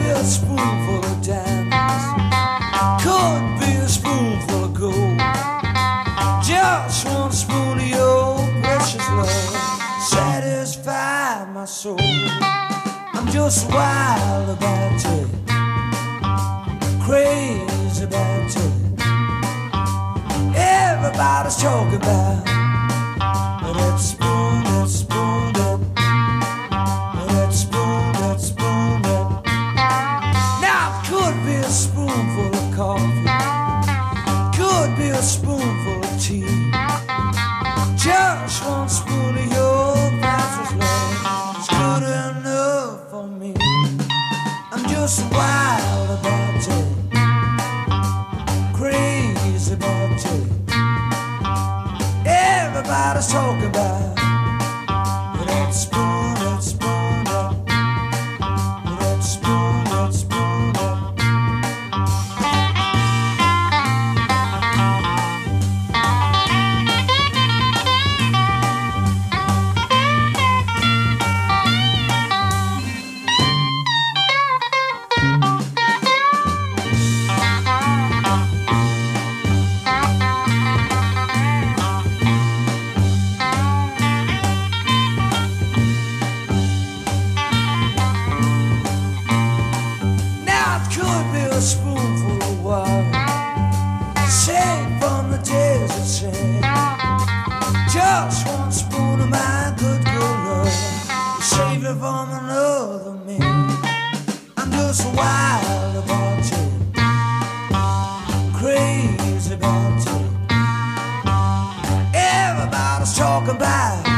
be a spoonful of diamonds, could be a spoonful of gold. Just one spoon of your precious love satisfy my soul. I'm just wild about you, crazy about you. Everybody's talking about that spoon, that spoon, that spoon, that spoon, that. Now it could be a spoonful of coffee, could be a spoonful of tea. Just one spoon of your precious love is good enough for me. I'm just wild about you, crazy about you. Everybody's talking about that spoon, that spoon, that spoon, that spoon, that. A spoonful of water, saved from the desert sand. Just one spoon of my good love, save it from another man. I'm just wild about you, crazy about you. Everybody's talking about